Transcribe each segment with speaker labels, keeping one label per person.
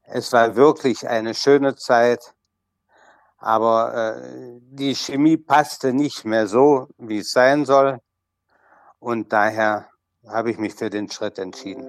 Speaker 1: Es war wirklich eine schöne Zeit, aber die Chemie passte nicht mehr so, wie es sein soll. Und daher habe ich mich für den Schritt entschieden.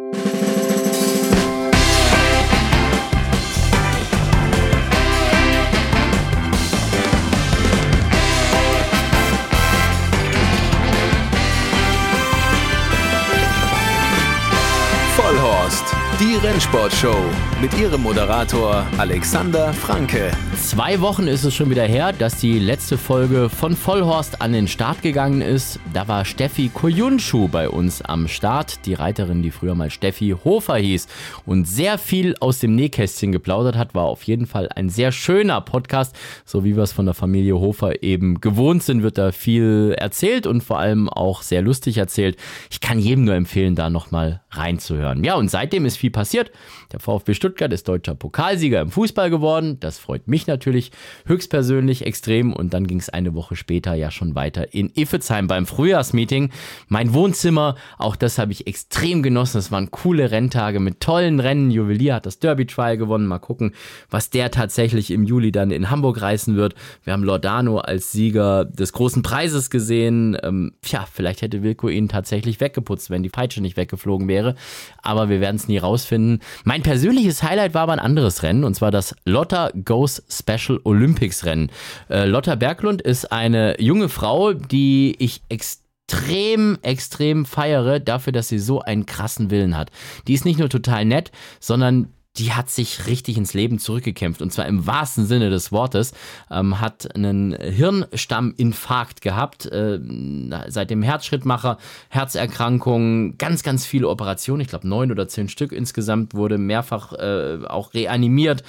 Speaker 2: Vollhorst, die Rennsportshow mit ihrem Moderator Alexander Franke.
Speaker 3: 2 Wochen ist es schon wieder her, dass die letzte Folge von Vollhorst an den Start gegangen ist. Da war Steffi Koyunschu bei uns am Start, die Reiterin, die früher mal Steffi Hofer hieß und sehr viel aus dem Nähkästchen geplaudert hat. War auf jeden Fall ein sehr schöner Podcast, so wie wir es von der Familie Hofer eben gewohnt sind, wird da viel erzählt und vor allem auch sehr lustig erzählt. Ich kann jedem nur empfehlen, da nochmal reinzuhören. Ja, und seitdem ist viel passiert. Der VfB Stuttgart ist deutscher Pokalsieger im Fußball geworden. Das freut mich natürlich höchstpersönlich extrem. Und dann ging es eine Woche später ja schon weiter in Iffezheim beim Frühjahrsmeeting. Mein Wohnzimmer, auch das habe ich extrem genossen. Es waren coole Renntage mit tollen Rennen. Juwelier hat das Derby Trial gewonnen. Mal gucken, was der tatsächlich im Juli dann in Hamburg reißen wird. Wir haben Lordano als Sieger des großen Preises gesehen. Vielleicht hätte Wilco ihn tatsächlich weggeputzt, wenn die Peitsche nicht weggeflogen wäre. Aber wir werden es nie rausfinden. Mein persönliches Highlight war aber ein anderes Rennen, und zwar das Lotta Goes Special Olympics Rennen. Lotta Berglund ist eine junge Frau, die ich extrem feiere dafür, dass sie so einen krassen Willen hat. Die ist nicht nur total nett, sondern die hat sich richtig ins Leben zurückgekämpft, und zwar im wahrsten Sinne des Wortes, hat einen Hirnstamminfarkt gehabt, seit dem Herzschrittmacher, Herzerkrankungen, ganz viele Operationen, ich glaube 9 oder 10 Stück insgesamt, wurde mehrfach auch reanimiert,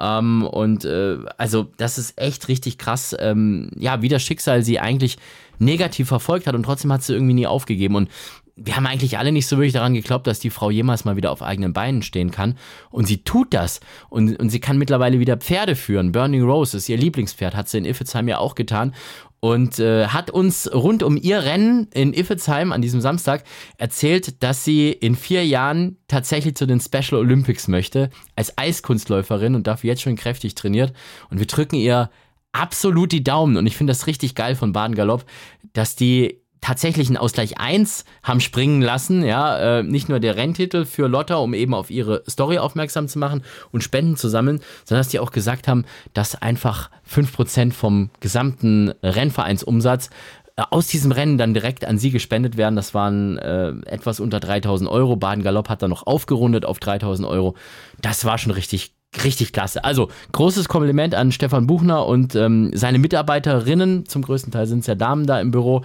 Speaker 3: also das ist echt richtig krass, wie das Schicksal sie eigentlich negativ verfolgt hat, und trotzdem hat sie irgendwie nie aufgegeben. Und wir haben eigentlich alle nicht so wirklich daran geglaubt, dass die Frau jemals mal wieder auf eigenen Beinen stehen kann. Und sie tut das. Und sie kann mittlerweile wieder Pferde führen. Burning Rose ist ihr Lieblingspferd, hat sie in Iffezheim ja auch getan. Und hat uns rund um ihr Rennen in Iffezheim an diesem Samstag erzählt, dass sie in 4 Jahren tatsächlich zu den Special Olympics möchte, als Eiskunstläuferin, und dafür jetzt schon kräftig trainiert. Und wir drücken ihr absolut die Daumen. Und ich finde das richtig geil von Baden Galopp, dass die tatsächlich einen Ausgleich 1 haben springen lassen, nicht nur der Renntitel für Lotta, um eben auf ihre Story aufmerksam zu machen und Spenden zu sammeln, sondern dass die auch gesagt haben, dass einfach 5% vom gesamten Rennvereinsumsatz aus diesem Rennen dann direkt an sie gespendet werden. Das waren etwas unter 3.000 Euro. Baden Galopp hat dann noch aufgerundet auf 3.000 Euro. Das war schon richtig klasse. Also, großes Kompliment an Stefan Buchner und seine Mitarbeiterinnen. Zum größten Teil sind es ja Damen da im Büro.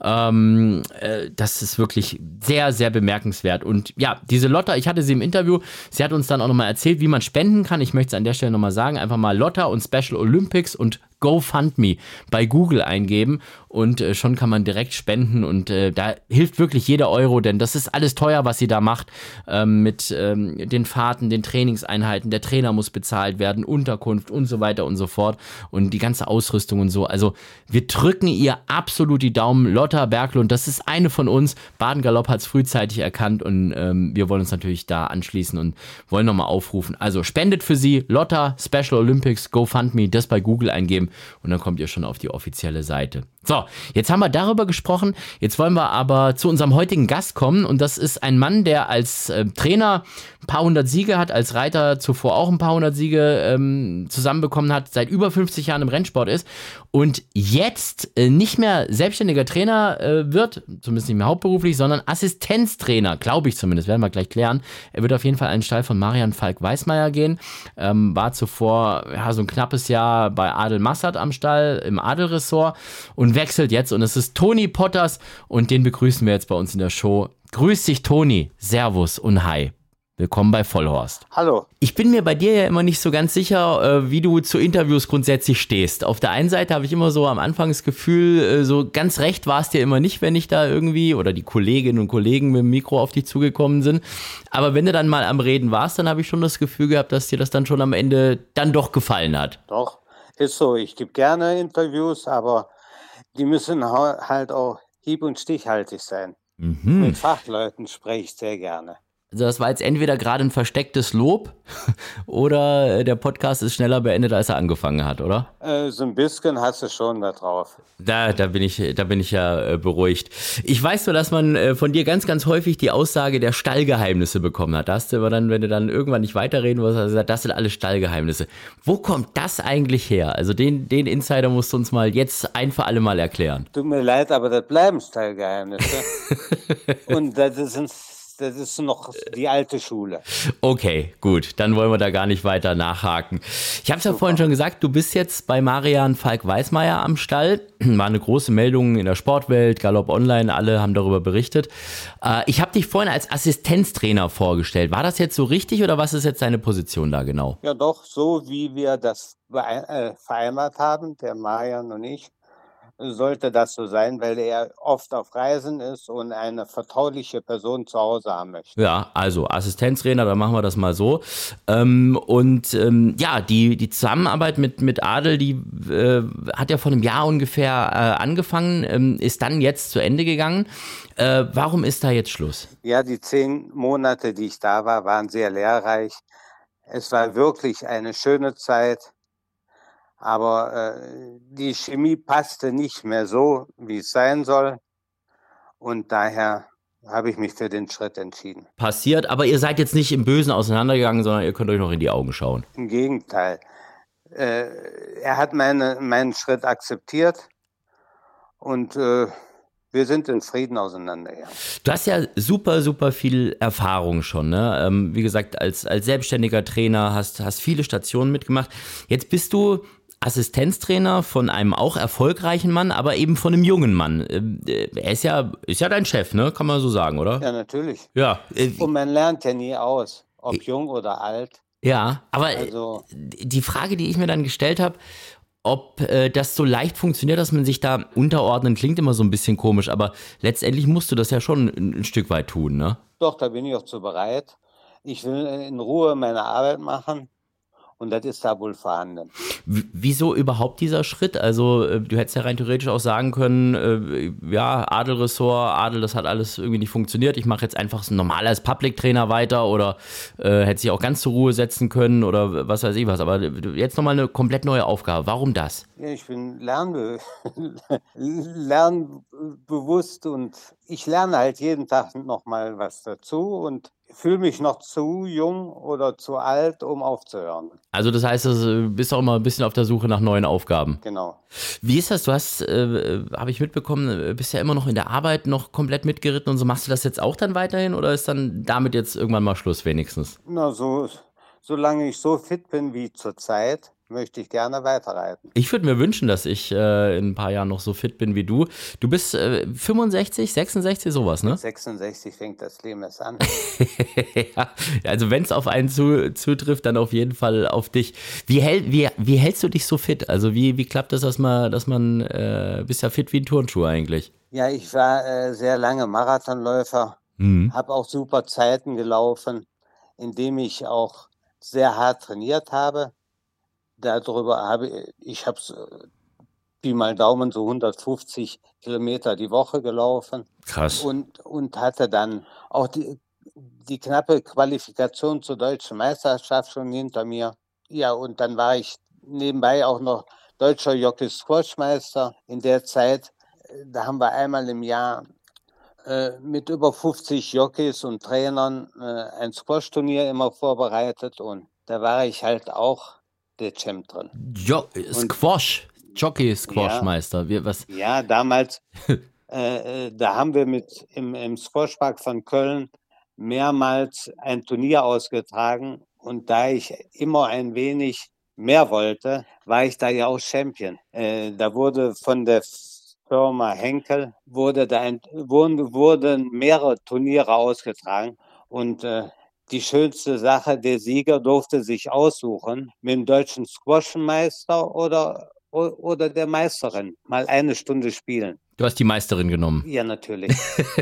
Speaker 3: Das ist wirklich sehr bemerkenswert. Und ja, diese Lotta, ich hatte sie im Interview, sie hat uns dann auch nochmal erzählt, wie man spenden kann. Ich möchte es an der Stelle nochmal sagen. Einfach mal Lotta und Special Olympics und GoFundMe bei Google eingeben, und schon kann man direkt spenden, und da hilft wirklich jeder Euro, denn das ist alles teuer, was sie da macht, mit den Fahrten, den Trainingseinheiten, der Trainer muss bezahlt werden, Unterkunft und so weiter und so fort und die ganze Ausrüstung und so. Also wir drücken ihr absolut die Daumen. Lotta Berglund, das ist eine von uns. Baden Galopp hat es frühzeitig erkannt, und wir wollen uns natürlich da anschließen und wollen nochmal aufrufen. Also spendet für sie, Lotta Special Olympics GoFundMe, das bei Google eingeben, und dann kommt ihr schon auf die offizielle Seite. So, jetzt haben wir darüber gesprochen. Jetzt wollen wir aber zu unserem heutigen Gast kommen, und das ist ein Mann, der als Trainer ein paar hundert Siege hat, als Reiter zuvor auch ein paar hundert Siege zusammenbekommen hat, seit über 50 Jahren im Rennsport ist und jetzt nicht mehr selbstständiger Trainer wird, zumindest nicht mehr hauptberuflich, sondern Assistenztrainer, glaube ich zumindest, werden wir gleich klären. Er wird auf jeden Fall einen Stall von Marian Falk-Weismeier gehen, war zuvor so ein knappes Jahr bei Adel Massat am Stall im Adel-Ressort und wechselt jetzt, und es ist Toni Potters, und den begrüßen wir jetzt bei uns in der Show. Grüß dich, Toni, Servus und Hi. Willkommen bei Vollhorst.
Speaker 1: Hallo.
Speaker 3: Ich bin mir bei dir ja immer nicht so ganz sicher, wie du zu Interviews grundsätzlich stehst. Auf der einen Seite habe ich immer so am Anfang das Gefühl, so ganz recht war es dir immer nicht, wenn ich da irgendwie, oder die Kolleginnen und Kollegen mit dem Mikro auf dich zugekommen sind. Aber wenn du dann mal am Reden warst, dann habe ich schon das Gefühl gehabt, dass dir das dann schon am Ende dann doch gefallen hat.
Speaker 1: Doch, ist so. Ich gebe gerne Interviews, aber die müssen halt auch hieb- und stichhaltig sein. Mit Fachleuten spreche ich sehr gerne.
Speaker 3: Also das war jetzt entweder gerade ein verstecktes Lob oder der Podcast ist schneller beendet, als er angefangen hat, oder?
Speaker 1: So ein bisschen hast du schon da drauf.
Speaker 3: Da bin ich ja beruhigt. Ich weiß nur, dass man von dir ganz, ganz häufig die Aussage der Stallgeheimnisse bekommen hat. Da hast du aber dann, wenn du dann irgendwann nicht weiterreden wolltest, hast du gesagt, das sind alles Stallgeheimnisse. Wo kommt das eigentlich her? Also den Insider musst du uns mal jetzt ein für alle Mal erklären.
Speaker 1: Tut mir leid, aber das bleiben Stallgeheimnisse. Und das ist noch die alte Schule.
Speaker 3: Okay, gut, dann wollen wir da gar nicht weiter nachhaken. Ich habe es ja vorhin schon gesagt, du bist jetzt bei Marian Falk-Weißmeier am Stall. War eine große Meldung in der Sportwelt, Galopp Online, alle haben darüber berichtet. Ich habe dich vorhin als Assistenztrainer vorgestellt. War das jetzt so richtig oder was ist jetzt deine Position da genau?
Speaker 1: Ja, doch, so wie wir das vereinbart haben, der Marian und ich, sollte das so sein, weil er oft auf Reisen ist und eine vertrauliche Person zu Hause haben möchte.
Speaker 3: Ja, also Assistenztrainer, dann machen wir das mal so. Ja, die Zusammenarbeit mit Adel, die hat ja vor einem Jahr ungefähr angefangen, ist dann jetzt zu Ende gegangen. Warum ist da jetzt Schluss?
Speaker 1: Ja, die 10 Monate, die ich da war, waren sehr lehrreich. Es war wirklich eine schöne Zeit. Aber die Chemie passte nicht mehr so, wie es sein soll. Und daher habe ich mich für den Schritt entschieden.
Speaker 3: Passiert, aber ihr seid jetzt nicht im Bösen auseinandergegangen, sondern ihr könnt euch noch in die Augen schauen.
Speaker 1: Im Gegenteil. Er hat meinen Schritt akzeptiert und wir sind in Frieden auseinandergegangen.
Speaker 3: Du hast ja super, super viel Erfahrung schon, ne? Wie gesagt, als selbstständiger Trainer hast viele Stationen mitgemacht. Jetzt bist du Assistenztrainer von einem auch erfolgreichen Mann, aber eben von einem jungen Mann. Er ist ja dein Chef, ne? Kann man so sagen, oder?
Speaker 1: Ja, natürlich.
Speaker 3: Ja.
Speaker 1: Und man lernt ja nie aus, ob jung oder alt.
Speaker 3: Ja, aber
Speaker 1: Also,
Speaker 3: die Frage, die ich mir dann gestellt habe, ob das so leicht funktioniert, dass man sich da unterordnen, klingt immer so ein bisschen komisch, aber letztendlich musst du das ja schon ein Stück weit tun, ne?
Speaker 1: doch, da bin ich auch zu bereit. Ich will in Ruhe meine Arbeit machen. Und das ist da wohl vorhanden.
Speaker 3: Wieso überhaupt dieser Schritt? Also du hättest ja rein theoretisch auch sagen können, ja, Adel-Ressort, Adel, das hat alles irgendwie nicht funktioniert. Ich mache jetzt einfach normal als Public-Trainer weiter oder hätte sich auch ganz zur Ruhe setzen können oder was weiß ich was. Aber jetzt nochmal eine komplett neue Aufgabe. Warum das?
Speaker 1: Ja, ich bin lernbewusst und ich lerne halt jeden Tag nochmal was dazu und fühle mich noch zu jung oder zu alt, um aufzuhören.
Speaker 3: Also das heißt, du bist auch immer ein bisschen auf der Suche nach neuen Aufgaben.
Speaker 1: Genau.
Speaker 3: Wie ist das? Du hast, habe ich mitbekommen, bist ja immer noch in der Arbeit noch komplett mitgeritten und so. Machst du das jetzt auch dann weiterhin oder ist dann damit jetzt irgendwann mal Schluss wenigstens?
Speaker 1: Na, solange ich so fit bin wie zurzeit, möchte ich gerne weiterreiten.
Speaker 3: Ich würde mir wünschen, dass ich in ein paar Jahren noch so fit bin wie du. Du bist 65, 66, sowas, ne?
Speaker 1: 66 fängt das Leben erst an.
Speaker 3: Ja, also wenn es auf einen zutrifft, dann auf jeden Fall auf dich. Wie hältst du dich so fit? Also wie klappt das, dass man bist ja fit wie ein Turnschuh eigentlich?
Speaker 1: Ja, ich war sehr lange Marathonläufer, habe auch super Zeiten gelaufen, indem ich auch sehr hart trainiert habe. Darüber habe ich Pi mal Daumen so 150 Kilometer die Woche gelaufen.
Speaker 3: Krass.
Speaker 1: Und hatte dann auch die knappe Qualifikation zur deutschen Meisterschaft schon hinter mir. Ja, und dann war ich nebenbei auch noch deutscher Jockey-Squash-Meister. In der Zeit, da haben wir einmal im Jahr mit über 50 Jockeys und Trainern ein Squash-Turnier immer vorbereitet. Und da war ich halt auch der Champ drin.
Speaker 3: Squash, Jockey-Squash-Meister.
Speaker 1: Ja, damals, da haben wir im Squashpark von Köln mehrmals ein Turnier ausgetragen. Und da ich immer ein wenig mehr wollte, war ich da ja auch Champion. Da wurde von der Firma Henkel wurden mehrere Turniere ausgetragen. Und die schönste Sache, der Sieger durfte sich aussuchen, mit dem deutschen Squashmeister oder der Meisterin mal eine Stunde spielen.
Speaker 3: Du hast die Meisterin genommen.
Speaker 1: Ja, natürlich.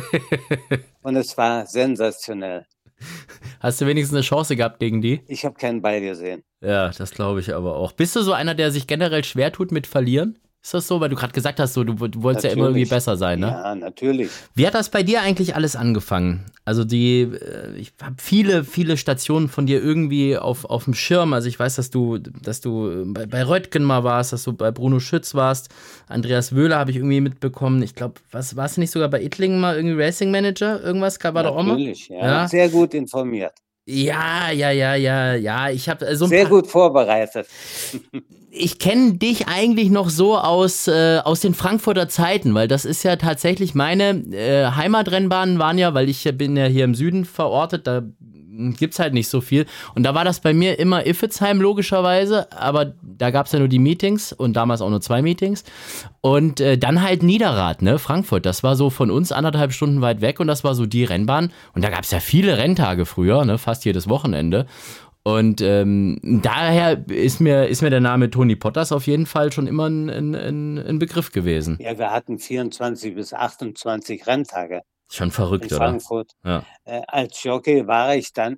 Speaker 1: Und es war sensationell.
Speaker 3: Hast du wenigstens eine Chance gehabt gegen die?
Speaker 1: Ich habe keinen Ball gesehen.
Speaker 3: Ja, das glaube ich aber auch. Bist du so einer, der sich generell schwer tut mit Verlieren? Ist das so? Weil du gerade gesagt hast, so, du wolltest
Speaker 1: Natürlich.
Speaker 3: ja immer irgendwie besser sein, ne?
Speaker 1: Ja, natürlich.
Speaker 3: Wie hat das bei dir eigentlich alles angefangen? Also ich habe viele Stationen von dir irgendwie auf dem Schirm. Also ich weiß, dass du bei Röttgen mal warst, dass du bei Bruno Schütz warst. Andreas Wöhler habe ich irgendwie mitbekommen. Ich glaube, warst du nicht sogar bei Ittlingen mal irgendwie Racing Manager? Irgendwas war doch auch mal?
Speaker 1: Natürlich, ja. Sehr gut informiert.
Speaker 3: Ja. Ich habe so ein
Speaker 1: Sehr
Speaker 3: paar,
Speaker 1: gut vorbereitet.
Speaker 3: ich kenne dich eigentlich noch so aus den Frankfurter Zeiten, weil das ist ja tatsächlich meine Heimatrennbahnen waren ja, weil ich bin ja hier im Süden verortet, da gibt's halt nicht so viel. Und da war das bei mir immer Iffezheim logischerweise, aber da gab's ja nur die Meetings und damals auch nur 2 Meetings. Und dann halt Niederrad, ne, Frankfurt, das war so von uns 1,5 Stunden weit weg und das war so die Rennbahn. Und da gab's ja viele Renntage früher, ne, fast jedes Wochenende. Und daher ist mir der Name Toni Potters auf jeden Fall schon immer ein Begriff gewesen.
Speaker 1: Ja, wir hatten 24 bis 28 Renntage
Speaker 3: Schon verrückt,
Speaker 1: in
Speaker 3: oder?
Speaker 1: Frankfurt.
Speaker 3: Ja.
Speaker 1: Als Jockey war ich dann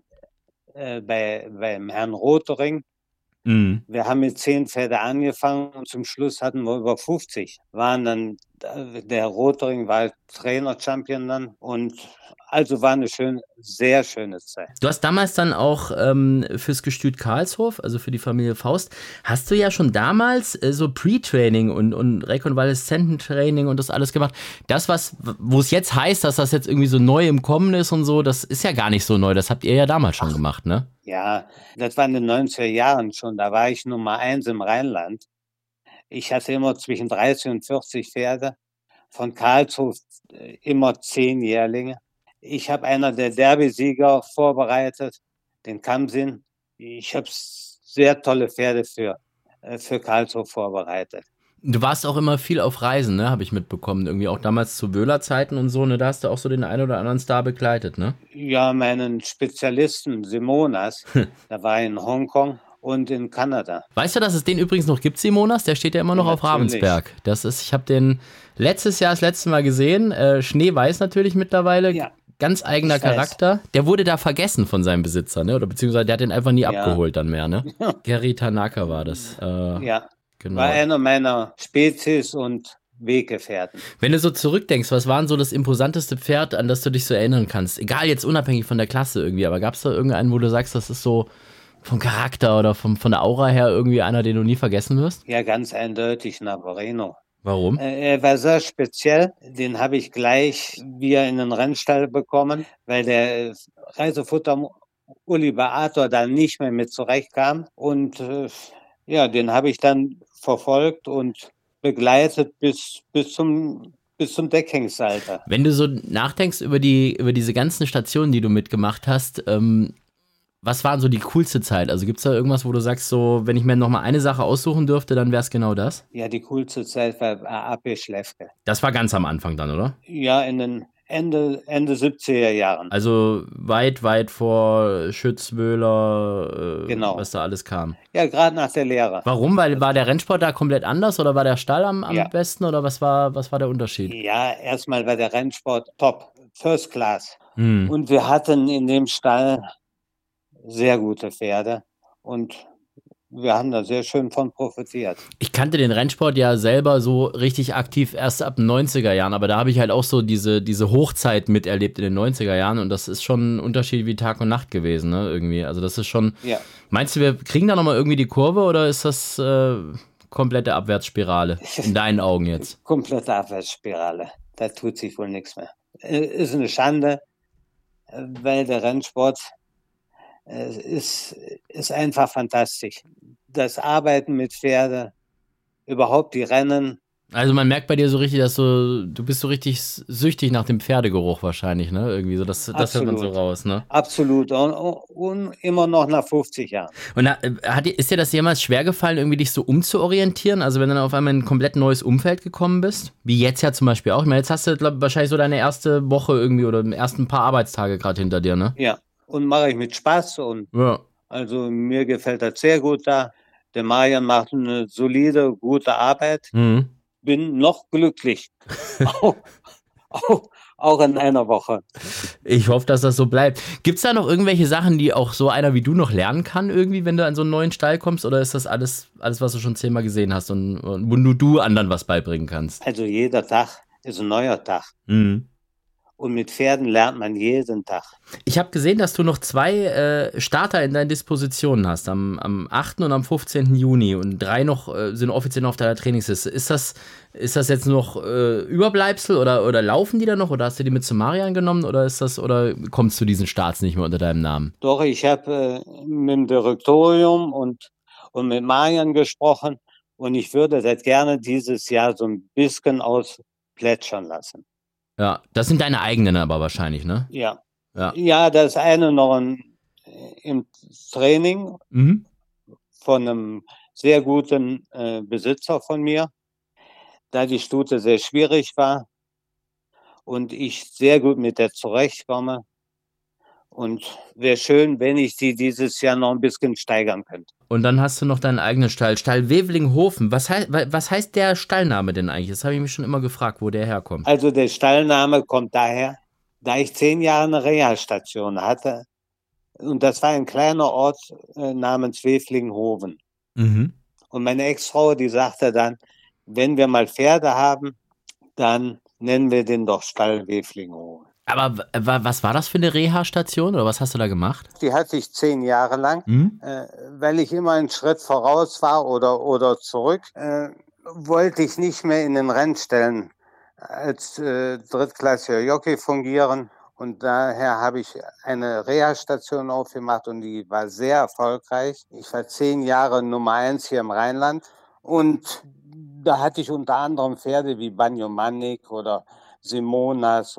Speaker 1: beim Herrn Rothering.
Speaker 3: Mhm.
Speaker 1: Wir haben mit 10 Pferde angefangen und zum Schluss hatten wir über 50. Waren dann, der Rothering war Trainer-Champion dann und also war eine sehr schöne Zeit.
Speaker 3: Du hast damals dann auch fürs Gestüt Karlshof, also für die Familie Faust, hast du ja schon damals so Pre-Training und Rekonvaleszententraining und das alles gemacht. Das, wo es jetzt heißt, dass das jetzt irgendwie so neu im Kommen ist und so, das ist ja gar nicht so neu. Das habt ihr ja damals schon gemacht, ne?
Speaker 1: Ja, das war in den 90er Jahren schon. Da war ich Nummer 1 im Rheinland. Ich hatte immer zwischen 30 und 40 Pferde. Von Karlshof immer 10 Jährlinge. Ich habe einer der Derby-Sieger vorbereitet, den Kamsin. Ich habe sehr tolle Pferde für Karlshof vorbereitet.
Speaker 3: Du warst auch immer viel auf Reisen, ne, habe ich mitbekommen. Irgendwie auch damals zu Wöhler-Zeiten und so, ne, da hast du auch so den einen oder anderen Star begleitet, ne?
Speaker 1: Ja, meinen Spezialisten Simonas, da war ich in Hongkong und in Kanada.
Speaker 3: Weißt du, dass es den übrigens noch gibt, Simonas? Der steht ja immer noch auf Ravensberg. Ich habe den das letzte Mal gesehen. Schneeweiß natürlich mittlerweile.
Speaker 1: Ja.
Speaker 3: Ganz eigener Charakter. Der wurde da vergessen von seinem Besitzer, ne? Oder beziehungsweise der hat den einfach nie abgeholt dann mehr, ne? Gary Tanaka war das.
Speaker 1: Ja,
Speaker 3: genau.
Speaker 1: War einer meiner Spezies und Weggefährten.
Speaker 3: Wenn du so zurückdenkst, was war denn so das imposanteste Pferd, an das du dich so erinnern kannst? Egal, jetzt unabhängig von der Klasse irgendwie, aber gab es da irgendeinen, wo du sagst, das ist so vom Charakter oder von der Aura her irgendwie einer, den du nie vergessen wirst?
Speaker 1: Ja, ganz eindeutig Navarino.
Speaker 3: Warum?
Speaker 1: Er war sehr speziell. Den habe ich gleich wieder in den Rennstall bekommen, weil der Reisefutter Uli Beator dann nicht mehr mit zurechtkam. Und ja, den habe ich dann verfolgt und begleitet bis zum Deckhengsalter.
Speaker 3: Wenn du so nachdenkst über diese ganzen Stationen, die du mitgemacht hast, was war so die coolste Zeit? Also gibt es da irgendwas, wo du sagst, so, wenn ich mir noch mal eine Sache aussuchen dürfte, dann wäre es genau das?
Speaker 1: Ja, die coolste Zeit war AP Schläfke.
Speaker 3: Das war ganz am Anfang dann, oder?
Speaker 1: Ja, in den Ende 70er Jahren.
Speaker 3: Also weit vor Schütz-Wöhler,
Speaker 1: genau.
Speaker 3: Was da alles kam.
Speaker 1: Ja, gerade nach der Lehre.
Speaker 3: Warum? Weil war der Rennsport da komplett anders oder war der Stall am besten oder was war der Unterschied?
Speaker 1: Ja, erstmal war der Rennsport top, First Class. Und wir hatten in dem Stall sehr gute Pferde und wir haben da sehr schön von profitiert. Ich
Speaker 3: kannte den Rennsport ja selber so richtig aktiv erst ab den 90er Jahren, aber da habe ich halt auch so diese Hochzeit miterlebt in den 90er Jahren und das ist schon ein Unterschied wie Tag und Nacht gewesen, ne, irgendwie. Also das ist schon, Meinst du, wir kriegen da nochmal irgendwie die Kurve oder ist das komplette Abwärtsspirale in deinen Augen jetzt?
Speaker 1: Komplette Abwärtsspirale, da tut sich wohl nichts mehr. Ist eine Schande, weil der Rennsport ist einfach fantastisch. Das Arbeiten mit Pferde, überhaupt die Rennen.
Speaker 3: Also man merkt bei dir so richtig, dass du bist so richtig süchtig nach dem Pferdegeruch wahrscheinlich, ne? Irgendwie so, das hört man so raus, ne?
Speaker 1: Absolut. Und immer noch nach 50 Jahren.
Speaker 3: Und ist dir das jemals schwer gefallen, irgendwie dich so umzuorientieren? Also wenn du dann auf einmal in ein komplett neues Umfeld gekommen bist? Wie jetzt ja zum Beispiel auch. Ich meine, jetzt hast du wahrscheinlich so deine erste Woche irgendwie oder die ersten paar Arbeitstage gerade hinter dir, ne?
Speaker 1: Ja. Und mache ich mit Spaß und also mir gefällt das sehr gut da. Der Marian macht eine solide, gute Arbeit. Bin noch glücklich. auch in einer Woche.
Speaker 3: Ich hoffe, dass das so bleibt. Gibt es da noch irgendwelche Sachen, die auch so einer wie du noch lernen kann, irgendwie, wenn du an so einen neuen Stall kommst? Oder ist das alles was du schon 10-mal gesehen hast und wo nur du anderen was beibringen kannst?
Speaker 1: Also jeder Tag ist ein neuer Tag.
Speaker 3: Mhm.
Speaker 1: Und mit Pferden lernt man jeden Tag.
Speaker 3: Ich habe gesehen, dass du noch 2 Starter in deinen Dispositionen hast, am 8. und am 15. Juni und 3 noch sind offiziell noch auf deiner Trainingsliste. Ist das jetzt noch Überbleibsel oder laufen die da noch oder hast du die mit zu Marian genommen oder kommst du diesen Starts nicht mehr unter deinem Namen?
Speaker 1: Doch, ich habe mit dem Direktorium und mit Marian gesprochen und ich würde das gerne dieses Jahr so ein bisschen ausplätschern lassen.
Speaker 3: Ja, das sind deine eigenen aber wahrscheinlich, ne?
Speaker 1: Ja.
Speaker 3: Ja.
Speaker 1: Ja, das eine noch im Training von einem sehr guten Besitzer von mir, da die Stute sehr schwierig war und ich sehr gut mit der zurechtkomme. Und wäre schön, wenn ich die dieses Jahr noch ein bisschen steigern könnte.
Speaker 3: Und dann hast du noch deinen eigenen Stall Wevelinghofen. Was heißt der Stallname denn eigentlich? Das habe ich mich schon immer gefragt, wo der herkommt.
Speaker 1: Also der Stallname kommt daher, da ich 10 Jahre eine Reha-Station hatte. Und das war ein kleiner Ort namens Wevelinghofen.
Speaker 3: Mhm.
Speaker 1: Und meine Ex-Frau, die sagte dann, wenn wir mal Pferde haben, dann nennen wir den doch Stall Wevelinghofen.
Speaker 3: Aber was war das für eine Reha-Station oder was hast du da gemacht?
Speaker 1: Die hatte ich 10 Jahre lang, weil ich immer einen Schritt voraus war oder zurück, wollte ich nicht mehr in den Rennstellen als drittklassiger Jockey fungieren. Und daher habe ich eine Reha-Station aufgemacht und die war sehr erfolgreich. Ich war 10 Jahre Nummer 1 hier im Rheinland und da hatte ich unter anderem Pferde wie Banjo Mannik oder Simonas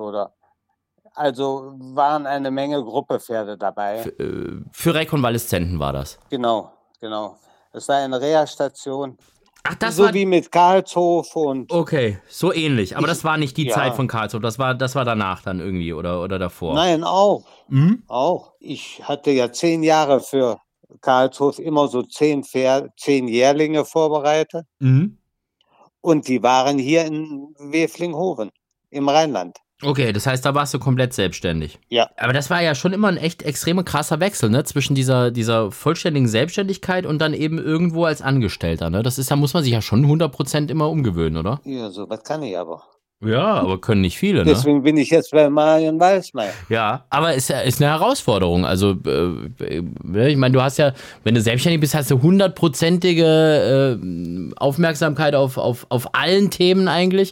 Speaker 1: also waren eine Menge Gruppepferde dabei.
Speaker 3: Für Rekonvaleszenten war das?
Speaker 1: Genau. Es war eine Reha-Station.
Speaker 3: Ach, das
Speaker 1: so
Speaker 3: war
Speaker 1: wie mit Karlshof und.
Speaker 3: Okay, so ähnlich. Aber das war nicht die Zeit von Karlshof. Das war danach dann irgendwie oder davor.
Speaker 1: Nein, auch. Auch. Ich hatte ja 10 Jahre für Karlshof immer so 10 Jährlinge vorbereitet. Und die waren hier in Wevelinghofen im Rheinland.
Speaker 3: Okay, das heißt, da warst du komplett selbstständig.
Speaker 1: Ja.
Speaker 3: Aber das war ja schon immer ein echt extrem krasser Wechsel, ne? Zwischen dieser vollständigen Selbstständigkeit und dann eben irgendwo als Angestellter, ne? Da muss man sich ja schon 100% immer umgewöhnen, oder?
Speaker 1: Ja, so was kann ich aber.
Speaker 3: Ja, aber können nicht viele, ne?
Speaker 1: Deswegen bin ich jetzt bei Marian Walsmeier.
Speaker 3: Ja, aber ist eine Herausforderung. Also, ich meine, du hast ja, wenn du selbstständig bist, hast du 100%ige Aufmerksamkeit auf allen Themen eigentlich.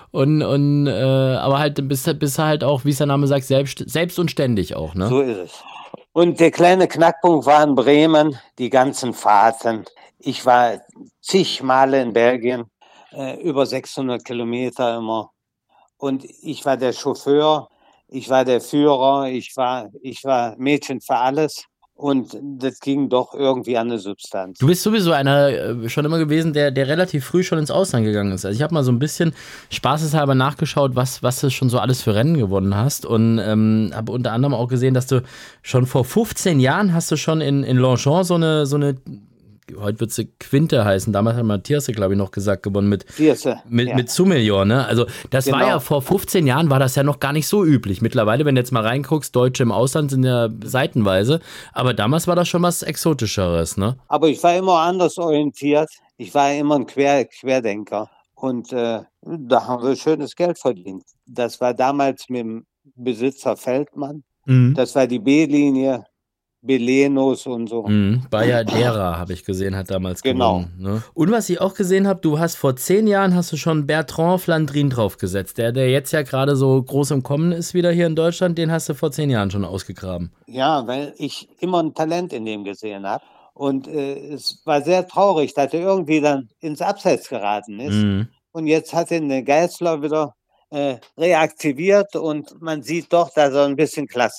Speaker 3: Aber halt bist du halt auch, wie es der Name sagt, selbst und ständig auch, ne?
Speaker 1: So ist es. Und der kleine Knackpunkt war in Bremen, die ganzen Fahrten. Ich war zig Male in Belgien, über 600 Kilometer immer. Und ich war der Chauffeur, ich war der Führer, ich war Mädchen für alles. Und das ging doch irgendwie an eine Substanz.
Speaker 3: Du bist sowieso einer schon immer gewesen, der relativ früh schon ins Ausland gegangen ist. Also ich habe mal so ein bisschen spaßeshalber nachgeschaut, was du schon so alles für Rennen gewonnen hast. Und habe unter anderem auch gesehen, dass du schon vor 15 Jahren hast du schon in Longchamp so eine heute wird sie Quinte heißen, damals hat Matthias, glaube ich, noch gesagt, gewonnen mit Soumillon, ne? Also das war ja vor 15 Jahren, war das ja noch gar nicht so üblich. Mittlerweile, wenn du jetzt mal reinguckst, Deutsche im Ausland sind ja seitenweise, aber damals war das schon was Exotischeres, ne?
Speaker 1: Aber ich war immer anders orientiert, ich war immer ein Querdenker und da haben wir schönes Geld verdient. Das war damals mit dem Besitzer Feldmann, das war die B-Linie, Belenos und so.
Speaker 3: Bayadera, habe ich gesehen, hat damals gewonnen. Ne? Und was ich auch gesehen habe, du hast vor 10 Jahren hast du schon Bertrand Flandrin draufgesetzt, der jetzt ja gerade so groß im Kommen ist wieder hier in Deutschland, den hast du vor 10 Jahren schon ausgegraben.
Speaker 1: Ja, weil ich immer ein Talent in dem gesehen habe. Und es war sehr traurig, dass er irgendwie dann ins Abseits geraten ist. Und jetzt hat ihn der Geisler wieder reaktiviert und man sieht doch, dass er ein bisschen Klasse hat.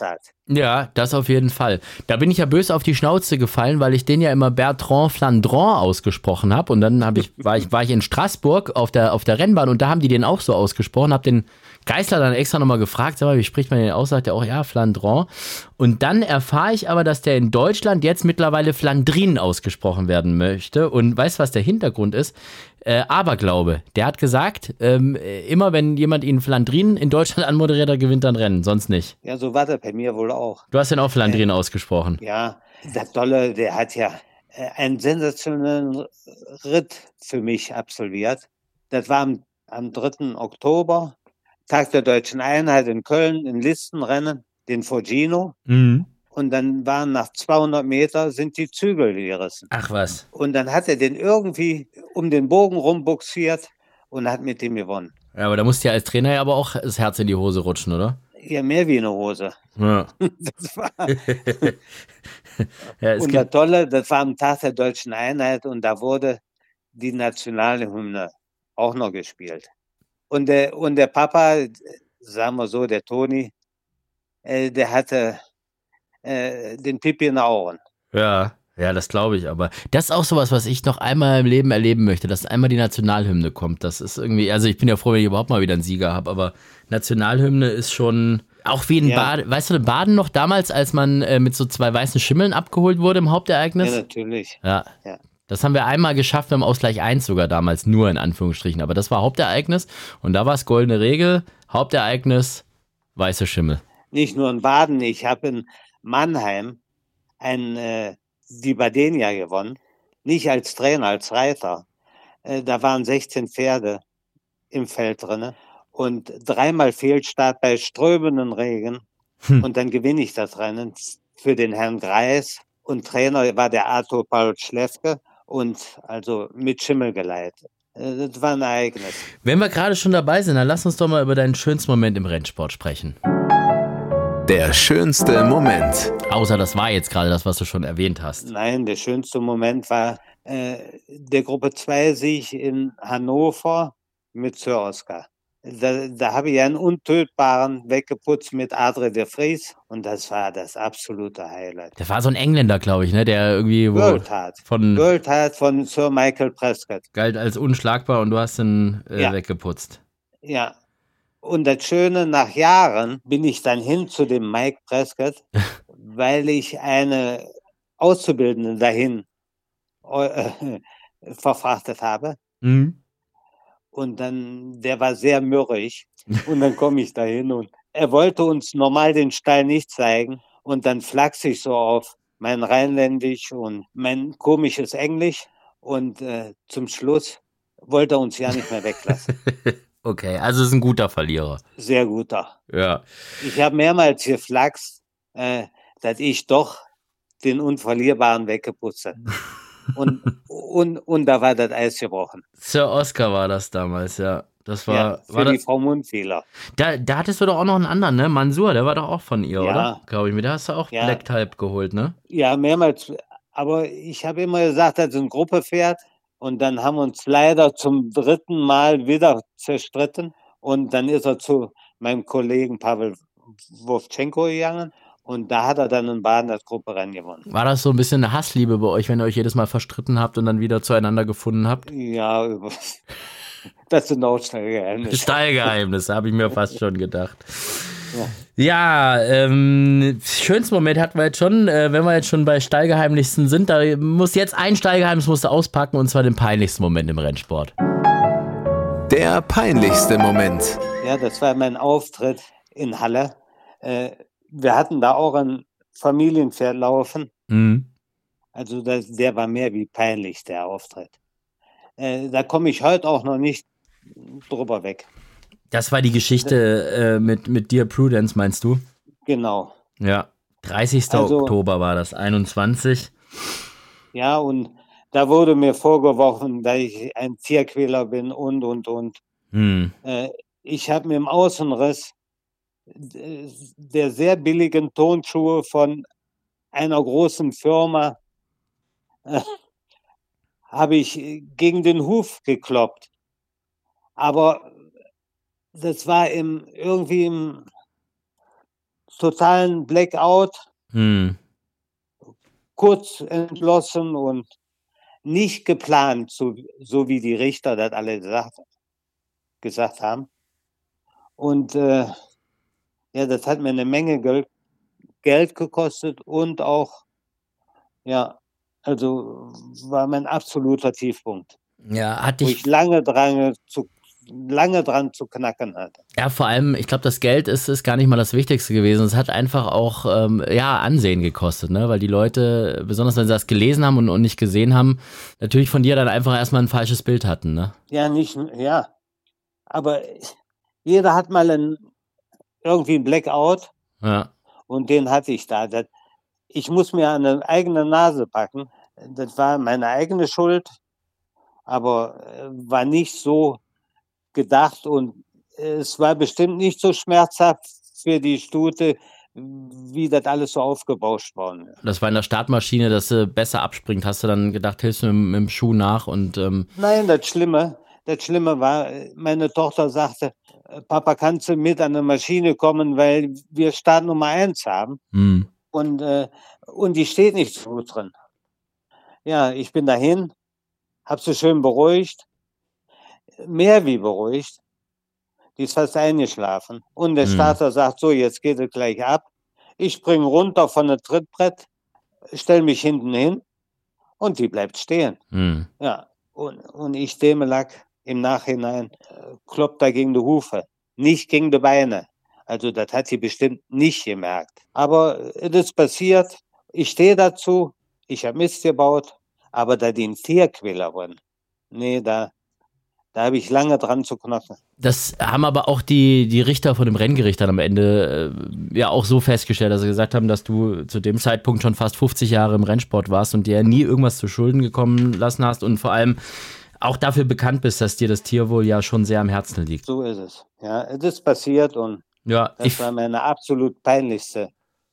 Speaker 3: Ja, das auf jeden Fall. Da bin ich ja böse auf die Schnauze gefallen, weil ich den ja immer Bertrand Flandrin ausgesprochen habe. Und dann war ich in Straßburg auf der Rennbahn und da haben die den auch so ausgesprochen. Hab den Geißler dann extra nochmal gefragt, sag mal, wie spricht man den aus? Sagt er auch, ja, Flandrin. Und dann erfahre ich aber, dass der in Deutschland jetzt mittlerweile Flandrin ausgesprochen werden möchte. Und weißt du, was der Hintergrund ist? Aberglaube. Der hat gesagt, immer wenn jemand ihn Flandrin in Deutschland anmoderiert, er gewinnt dann Rennen, sonst nicht.
Speaker 1: Ja, so war das bei mir wohl auch.
Speaker 3: Du hast den auch Flandrin ausgesprochen.
Speaker 1: Ja, der Dolle, der hat ja einen sensationellen Ritt für mich absolviert. Das war am 3. Oktober, Tag der Deutschen Einheit in Köln, in Listenrennen, den Fogino.
Speaker 3: Mhm.
Speaker 1: Und dann waren nach 200 Meter sind die Zügel gerissen.
Speaker 3: Ach was.
Speaker 1: Und dann hat er den irgendwie um den Bogen rumbuxiert und hat mit dem gewonnen.
Speaker 3: Ja, aber da musst du ja als Trainer ja aber auch das Herz in die Hose rutschen, oder?
Speaker 1: Ja, mehr wie eine Hose.
Speaker 3: Ja.
Speaker 1: Das war
Speaker 3: Ja,
Speaker 1: und das Tolle, das war am Tag der Deutschen Einheit und da wurde die Nationalhymne auch noch gespielt. Und der Papa, sagen wir so, der Toni, der hatte den Pipi in den Augen.
Speaker 3: ja, das glaube ich aber. Das ist auch sowas, was ich noch einmal im Leben erleben möchte, dass einmal die Nationalhymne kommt. Das ist irgendwie, also ich bin ja froh, wenn ich überhaupt mal wieder einen Sieger habe, aber Nationalhymne ist schon, auch wie in Baden, weißt du, in Baden noch damals, als man mit so 2 weißen Schimmeln abgeholt wurde im Hauptereignis?
Speaker 1: Ja, natürlich.
Speaker 3: Ja.
Speaker 1: Ja.
Speaker 3: Das haben wir einmal geschafft beim Ausgleich 1 sogar damals, nur in Anführungsstrichen. Aber das war Hauptereignis und da war es goldene Regel, Hauptereignis, weiße Schimmel.
Speaker 1: Nicht nur in Baden, ich habe in Mannheim die Badenia gewonnen. Nicht als Trainer, als Reiter. Da waren 16 Pferde im Feld drin und 3-mal Fehlstart bei strömenden Regen. Und dann gewinne ich das Rennen für den Herrn Greis. Und Trainer war der Arthur Paul Schlefke und also mit Schimmel geleitet. Das war ein Ereignis.
Speaker 3: Wenn wir gerade schon dabei sind, dann lass uns doch mal über deinen schönsten Moment im Rennsport sprechen.
Speaker 2: Der schönste Moment.
Speaker 3: Außer das war jetzt gerade das, was du schon erwähnt hast.
Speaker 1: Nein, der schönste Moment war der Gruppe 2-Sieg in Hannover mit Sir Oscar. Da habe ich einen untötbaren weggeputzt mit Adrien de Vries und das war das absolute Highlight.
Speaker 3: Der war so ein Engländer, glaube ich, ne? Der irgendwie
Speaker 1: World Heart von Sir Michael Prescott.
Speaker 3: Galt als unschlagbar und du hast ihn weggeputzt.
Speaker 1: Ja. Und das Schöne, nach Jahren bin ich dann hin zu dem Mike Prescott, weil ich eine Auszubildende dahin verfrachtet habe.
Speaker 3: Mhm.
Speaker 1: Und dann, der war sehr mürrisch. Und dann komme ich dahin und er wollte uns normal den Stall nicht zeigen. Und dann flachse ich so auf mein Rheinländisch und mein komisches Englisch. Und zum Schluss wollte er uns ja nicht mehr weglassen.
Speaker 3: Okay, also ist ein guter Verlierer.
Speaker 1: Sehr guter.
Speaker 3: Ja.
Speaker 1: Ich habe mehrmals geflaxt, dass ich doch den Unverlierbaren weggeputzt habe. Und da war das Eis gebrochen.
Speaker 3: Sir Oscar war das damals, ja. Das war,
Speaker 1: ja, für die Frau Mundfehler.
Speaker 3: Da hattest du doch auch noch einen anderen, ne? Mansur, der war doch auch von ihr, oder? Glaube ich mir. Da hast du auch Black Type geholt, ne?
Speaker 1: Ja, mehrmals. Aber ich habe immer gesagt, das ist ein Gruppepferd. Und dann haben wir uns leider zum 3. Mal wieder zerstritten. Und dann ist er zu meinem Kollegen Pavel Wovchenko gegangen. Und da hat er dann in Baden das Grupperennen gewonnen.
Speaker 3: War das so ein bisschen eine Hassliebe bei euch, wenn ihr euch jedes Mal verstritten habt und dann wieder zueinander gefunden habt?
Speaker 1: Ja, das sind auch Stallgeheimnisse.
Speaker 3: Stallgeheimnisse, habe ich mir fast schon gedacht. Ja, schönsten Moment hatten wir jetzt schon, wenn wir jetzt schon bei Stallgeheimnissen sind, da muss jetzt ein Stallgeheimnis musst du auspacken und zwar den peinlichsten Moment im Rennsport.
Speaker 2: Der peinlichste Moment.
Speaker 1: Ja, das war mein Auftritt in Halle. Wir hatten da auch ein Familienpferd laufen.
Speaker 3: Mhm.
Speaker 1: Also der war mehr wie peinlich, der Auftritt. Da komme ich heute auch noch nicht drüber weg.
Speaker 3: Das war die Geschichte mit Dear Prudence, meinst du?
Speaker 1: Genau.
Speaker 3: Ja, 30. Oktober war das, 21.
Speaker 1: Ja, und da wurde mir vorgeworfen, dass ich ein Tierquäler bin und. Ich habe mir im Außenriss der sehr billigen Tonschuhe von einer großen Firma habe ich gegen den Huf gekloppt. Aber das war irgendwie im totalen Blackout,
Speaker 3: Hm.
Speaker 1: kurz entschlossen und nicht geplant, so wie die Richter das alle gesagt haben. Und ja, das hat mir eine Menge Geld gekostet und auch, ja, also war mein absoluter Tiefpunkt,
Speaker 3: Ja, hat
Speaker 1: wo
Speaker 3: dich.
Speaker 1: ich lange dran zu knacken hatte.
Speaker 3: Ja, vor allem, ich glaube, das Geld ist gar nicht mal das Wichtigste gewesen. Es hat einfach auch Ansehen gekostet, ne? Weil die Leute, besonders wenn sie das gelesen haben und nicht gesehen haben, natürlich von dir dann einfach erstmal ein falsches Bild hatten, ne?
Speaker 1: Ja, aber jeder hat mal irgendwie einen Blackout
Speaker 3: Ja.
Speaker 1: und den hatte ich da. Ich muss mir an eine eigene Nase packen. Das war meine eigene Schuld, aber war nicht so gedacht und es war bestimmt nicht so schmerzhaft für die Stute, wie das alles so aufgebauscht worden ist.
Speaker 3: Das war in der Startmaschine, dass sie besser abspringt. Hast du dann gedacht, hilfst du mit dem Schuh nach und
Speaker 1: Nein, das Schlimme war, meine Tochter sagte, Papa, kannst du mit an eine Maschine kommen, weil wir Start Nummer 1 haben und die steht nicht so gut drin. Ja, ich bin dahin, hab sie schön beruhigt, mehr wie beruhigt. Die ist fast eingeschlafen. Und der Starter sagt, so, jetzt geht es gleich ab. Ich springe runter von dem Trittbrett, stelle mich hinten hin und die bleibt stehen. Ja, und ich Dämelack im Nachhinein kloppt da gegen die Hufe, nicht gegen die Beine. Also das hat sie bestimmt nicht gemerkt. Aber es ist passiert, ich stehe dazu, ich habe Mist gebaut, aber da die ein Tierquäler waren, nee, da habe ich lange dran zu knacken.
Speaker 3: Das haben aber auch die Richter von dem Renngericht dann am Ende ja auch so festgestellt, dass sie gesagt haben, dass du zu dem Zeitpunkt schon fast 50 Jahre im Rennsport warst und dir nie irgendwas zu Schulden gekommen lassen hast und vor allem auch dafür bekannt bist, dass dir das Tierwohl ja schon sehr am Herzen liegt.
Speaker 1: So ist es. Ja, es ist passiert und
Speaker 3: ja,
Speaker 1: das war meine absolut peinlichste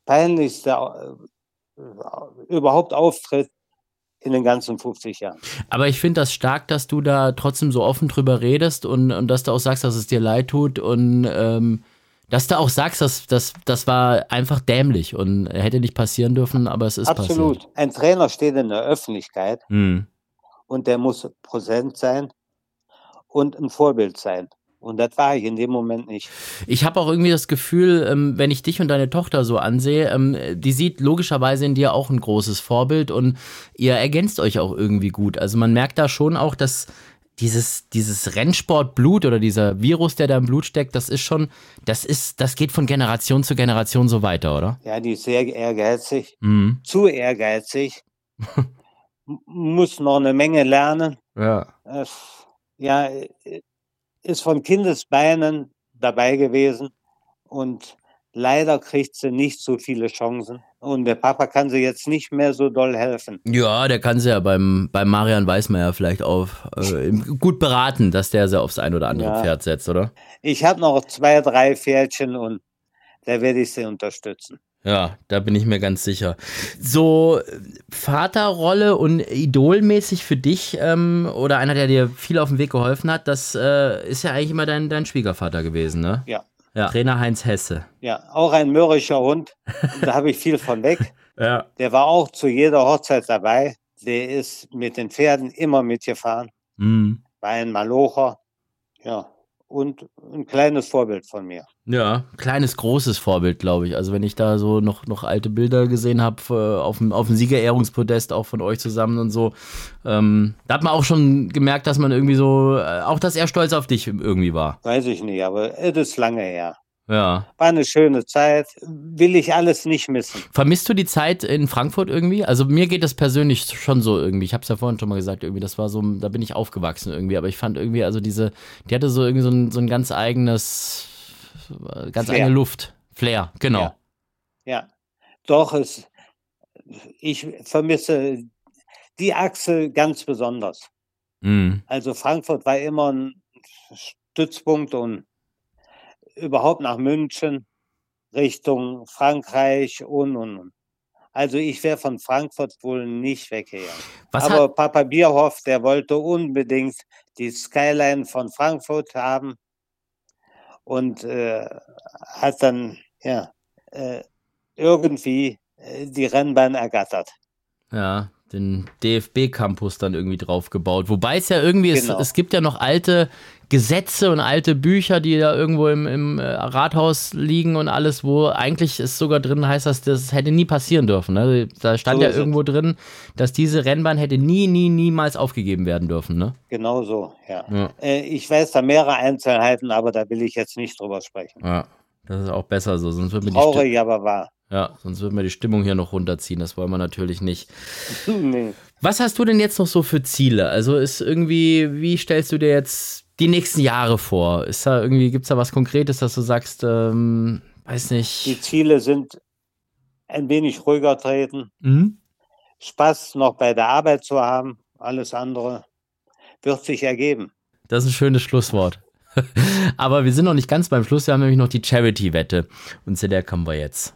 Speaker 1: überhaupt Auftritt in den ganzen 50 Jahren.
Speaker 3: Aber ich finde das stark, dass du da trotzdem so offen drüber redest und dass du auch sagst, dass es dir leid tut und dass du auch sagst, dass das war einfach dämlich und hätte nicht passieren dürfen, aber es ist
Speaker 1: Absolut.
Speaker 3: passiert.
Speaker 1: Ein Trainer steht in der Öffentlichkeit und der muss präsent sein und ein Vorbild sein. Und das war ich in dem Moment nicht.
Speaker 3: Ich habe auch irgendwie das Gefühl, wenn ich dich und deine Tochter so ansehe, die sieht logischerweise in dir auch ein großes Vorbild und ihr ergänzt euch auch irgendwie gut. Also man merkt da schon auch, dass dieses Rennsportblut oder dieser Virus, der da im Blut steckt, das geht von Generation zu Generation so weiter, oder?
Speaker 1: Ja, die ist sehr ehrgeizig, zu ehrgeizig, muss noch eine Menge lernen.
Speaker 3: Ja.
Speaker 1: Ja, ist von Kindesbeinen dabei gewesen und leider kriegt sie nicht so viele Chancen. Und der Papa kann sie jetzt nicht mehr so doll helfen.
Speaker 3: Ja, der kann sie ja beim Marian Weismeier vielleicht gut beraten, dass der sie aufs ein oder andere Pferd setzt, oder?
Speaker 1: Ich habe noch 2, 3 Pferdchen und da werde ich sie unterstützen.
Speaker 3: Ja, da bin ich mir ganz sicher. So Vaterrolle und idolmäßig für dich oder einer, der dir viel auf dem Weg geholfen hat, das ist ja eigentlich immer dein Schwiegervater gewesen, ne?
Speaker 1: Ja.
Speaker 3: Ja. Trainer Heinz Hesse.
Speaker 1: Ja, auch ein mürrischer Hund. Da habe ich viel von weg.
Speaker 3: Ja.
Speaker 1: Der war auch zu jeder Hochzeit dabei. Der ist mit den Pferden immer mitgefahren. War ein Malocher. Ja. Und ein kleines Vorbild von mir.
Speaker 3: Ja, kleines, großes Vorbild, glaube ich. Also wenn ich da so noch alte Bilder gesehen habe auf dem Siegerehrungspodest auch von euch zusammen und so, da hat man auch schon gemerkt, dass man irgendwie so, auch dass er stolz auf dich irgendwie war.
Speaker 1: Weiß ich nicht, aber es ist lange her.
Speaker 3: Ja.
Speaker 1: War eine schöne Zeit, will ich alles nicht missen.
Speaker 3: Vermisst du die Zeit in Frankfurt irgendwie? Also mir geht das persönlich schon so irgendwie. Ich habe es ja vorhin schon mal gesagt, irgendwie, das war so, da bin ich aufgewachsen irgendwie. Aber ich fand irgendwie, also die hatte so irgendwie so ein ganz eigene Luft. Flair, genau.
Speaker 1: Ja. Doch, ich vermisse die Achse ganz besonders. Also Frankfurt war immer ein Stützpunkt und überhaupt nach München, Richtung Frankreich und. Also ich wäre von Frankfurt wohl nicht weggegangen. Aber Papa Bierhoff, der wollte unbedingt die Skyline von Frankfurt haben und hat dann, irgendwie die Rennbahn ergattert.
Speaker 3: Ja, den DFB-Campus dann irgendwie drauf gebaut. Wobei es ja irgendwie,
Speaker 1: Genau.
Speaker 3: es gibt ja noch alte Gesetze und alte Bücher, die da irgendwo im Rathaus liegen und alles, wo eigentlich es sogar drin heißt, dass das hätte nie passieren dürfen. Ne? Da stand
Speaker 1: So
Speaker 3: ja
Speaker 1: ist es.
Speaker 3: irgendwo drin, dass diese Rennbahn hätte niemals aufgegeben werden dürfen. Ne?
Speaker 1: Genau so, ja.
Speaker 3: Ja.
Speaker 1: Ich weiß da mehrere Einzelheiten, aber da will ich jetzt nicht drüber sprechen.
Speaker 3: Ja, das ist auch besser so, sonst wird mir
Speaker 1: Traurig, aber wahr.
Speaker 3: sonst wird mir die Stimmung hier noch runterziehen. Das wollen wir natürlich nicht.
Speaker 1: Nee.
Speaker 3: Was hast du denn jetzt noch so für Ziele? Also ist irgendwie, wie stellst du dir jetzt die nächsten Jahre vor? Ist da irgendwie, gibt's da was Konkretes, dass du sagst, weiß
Speaker 1: Die
Speaker 3: nicht.
Speaker 1: Ziele sind ein wenig ruhiger treten,
Speaker 3: Mhm.
Speaker 1: Spaß noch bei der Arbeit zu haben, alles andere wird sich ergeben.
Speaker 3: Das ist ein schönes Schlusswort. Aber wir sind noch nicht ganz beim Schluss, wir haben nämlich noch die Charity-Wette. Und zu der kommen wir jetzt.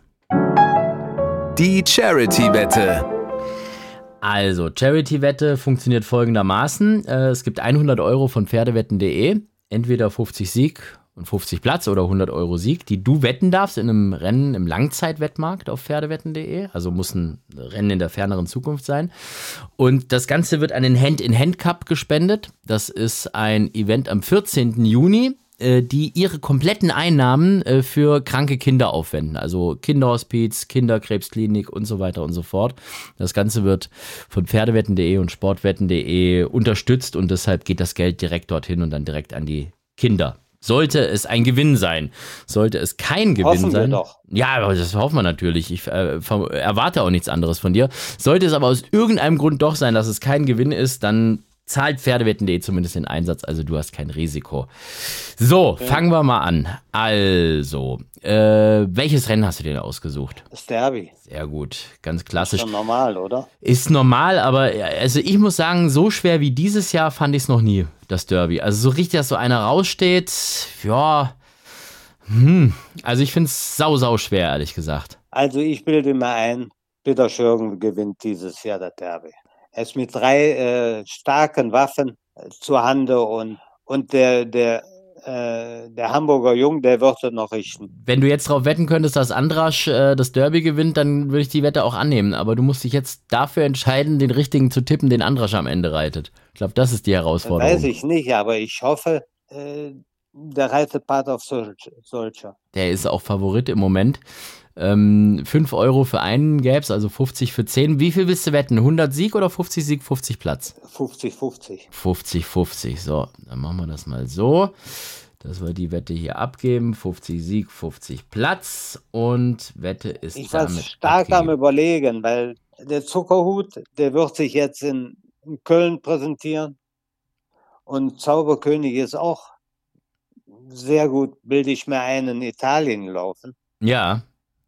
Speaker 2: Die Charity-Wette.
Speaker 3: Also, Charity-Wette funktioniert folgendermaßen. Es gibt 100 Euro von Pferdewetten.de, entweder 50 Sieg und 50 Platz oder 100 Euro Sieg, die du wetten darfst in einem Rennen im Langzeitwettmarkt auf Pferdewetten.de. Also muss ein Rennen in der ferneren Zukunft sein. Und das Ganze wird an den Hand-in-Hand-Cup gespendet. Das ist ein Event am 14. Juni, die ihre kompletten Einnahmen für kranke Kinder aufwenden. Also Kinderhospiz, Kinderkrebsklinik und so weiter und so fort. Das Ganze wird von Pferdewetten.de und Sportwetten.de unterstützt und deshalb geht das Geld direkt dorthin und dann direkt an die Kinder. Sollte es ein Gewinn sein, sollte es kein Gewinn
Speaker 1: Hoffen wir
Speaker 3: sein.
Speaker 1: doch.
Speaker 3: Ja, aber das hoffen wir natürlich. Ich erwarte auch nichts anderes von dir. Sollte es aber aus irgendeinem Grund doch sein, dass es kein Gewinn ist, dann zahlt Pferdewetten.de zumindest den Einsatz, also du hast kein Risiko. So, fangen wir mal an. Also, welches Rennen hast du dir ausgesucht?
Speaker 1: Das Derby.
Speaker 3: Sehr gut, ganz
Speaker 1: Ist
Speaker 3: klassisch.
Speaker 1: schon normal, oder?
Speaker 3: Ist normal, aber also ich muss sagen, so schwer wie dieses Jahr fand ich es noch nie, das Derby. Also so richtig, dass so einer raussteht, ja, also ich finde es sau schwer, ehrlich gesagt.
Speaker 1: Also ich bilde mir ein, Peter Schürgen gewinnt dieses Jahr das Derby. Er ist mit 3 starken Waffen zur Hande und der Hamburger Jung, der wird es noch richten.
Speaker 3: Wenn du jetzt drauf wetten könntest, dass Andrasch das Derby gewinnt, dann würde ich die Wette auch annehmen. Aber du musst dich jetzt dafür entscheiden, den richtigen zu tippen, den Andrasch am Ende reitet. Ich glaube, das ist die Herausforderung.
Speaker 1: Weiß ich nicht, aber ich hoffe, der reitet Part auf solcher.
Speaker 3: Der ist auch Favorit im Moment. 5 Euro für einen gäbe es, also 50 für 10. Wie viel willst du wetten? 100 Sieg oder 50 Sieg, 50 Platz?
Speaker 1: 50-50.
Speaker 3: 50-50. So, dann machen wir das mal so, dass wir die Wette hier abgeben. 50 Sieg, 50 Platz und Wette ist
Speaker 1: Ich war
Speaker 3: damit
Speaker 1: stark am
Speaker 3: abgegeben.
Speaker 1: Überlegen, weil der Zuckerhut, der wird sich jetzt in Köln präsentieren und Zauberkönig ist auch sehr gut, bilde ich mir ein, in Italien laufen.
Speaker 3: Ja.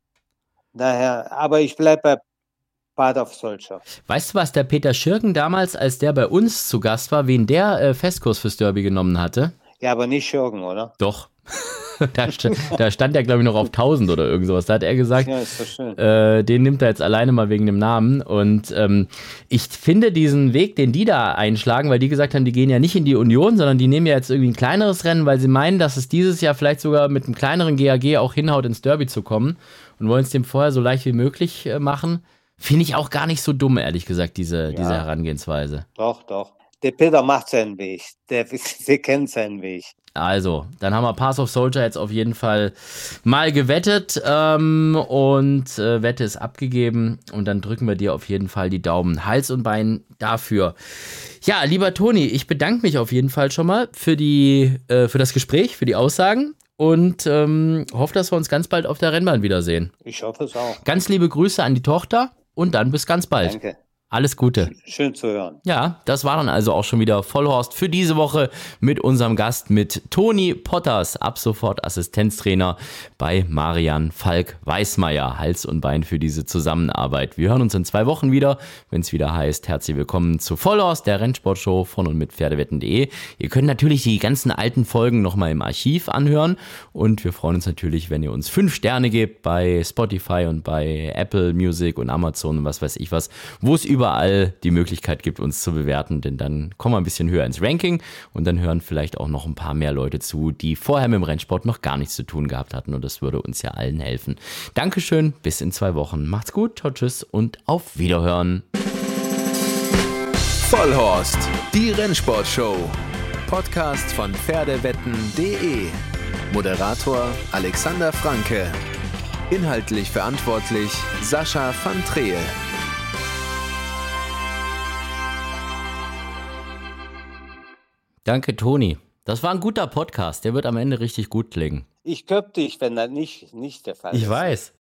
Speaker 1: Daher, aber ich bleibe bei Part of Soldier.
Speaker 3: Weißt du, was der Peter Schürgen damals, als der bei uns zu Gast war, wen der Festkurs fürs Derby genommen hatte?
Speaker 1: Ja, aber nicht Schürgen, oder?
Speaker 3: Doch. Da stand er, glaube ich, noch auf 1000 oder irgend sowas. Da hat er gesagt,
Speaker 1: Ja, ist so schön.
Speaker 3: den nimmt er jetzt alleine mal wegen dem Namen. Und ich finde diesen Weg, den die da einschlagen, weil die gesagt haben, die gehen ja nicht in die Union, sondern die nehmen ja jetzt irgendwie ein kleineres Rennen, weil sie meinen, dass es dieses Jahr vielleicht sogar mit einem kleineren GAG auch hinhaut, ins Derby zu kommen und wollen es dem vorher so leicht wie möglich machen. Finde ich auch gar nicht so dumm, ehrlich gesagt, diese Herangehensweise.
Speaker 1: Doch. Der Peter macht seinen Weg. Der kennt seinen Weg.
Speaker 3: Also, dann haben wir Pass of Soldier jetzt auf jeden Fall mal gewettet und Wette ist abgegeben und dann drücken wir dir auf jeden Fall die Daumen, Hals und Bein dafür. Ja, lieber Toni, ich bedanke mich auf jeden Fall schon mal für das Gespräch, für die Aussagen und hoffe, dass wir uns ganz bald auf der Rennbahn wiedersehen.
Speaker 1: Ich hoffe es auch.
Speaker 3: Ganz liebe Grüße an die Tochter und dann bis ganz bald.
Speaker 1: Danke.
Speaker 3: Alles Gute.
Speaker 1: Schön zu hören.
Speaker 3: Ja, das war dann also auch schon wieder Vollhorst für diese Woche mit unserem Gast, mit Toni Potters, ab sofort Assistenztrainer bei Marian Falk-Weismeier. Hals und Bein für diese Zusammenarbeit. Wir hören uns in 2 Wochen wieder, wenn es wieder heißt, herzlich willkommen zu Vollhorst, der Rennsportshow von und mit Pferdewetten.de. Ihr könnt natürlich die ganzen alten Folgen nochmal im Archiv anhören und wir freuen uns natürlich, wenn ihr uns 5 Sterne gebt bei Spotify und bei Apple Music und Amazon und was weiß ich was, wo es überall die Möglichkeit gibt, uns zu bewerten, denn dann kommen wir ein bisschen höher ins Ranking und dann hören vielleicht auch noch ein paar mehr Leute zu, die vorher mit dem Rennsport noch gar nichts zu tun gehabt hatten und das würde uns ja allen helfen. Dankeschön, bis in 2 Wochen. Macht's gut, ciao, tschüss und auf Wiederhören.
Speaker 2: Vollhorst, die Rennsportshow. Podcast von Pferdewetten.de. Moderator Alexander Franke. Inhaltlich verantwortlich Sascha van Treel.
Speaker 3: Danke, Toni. Das war ein guter Podcast. Der wird am Ende richtig gut klingen.
Speaker 1: Ich köpfe dich, wenn das nicht der Fall ist.
Speaker 3: Ich weiß.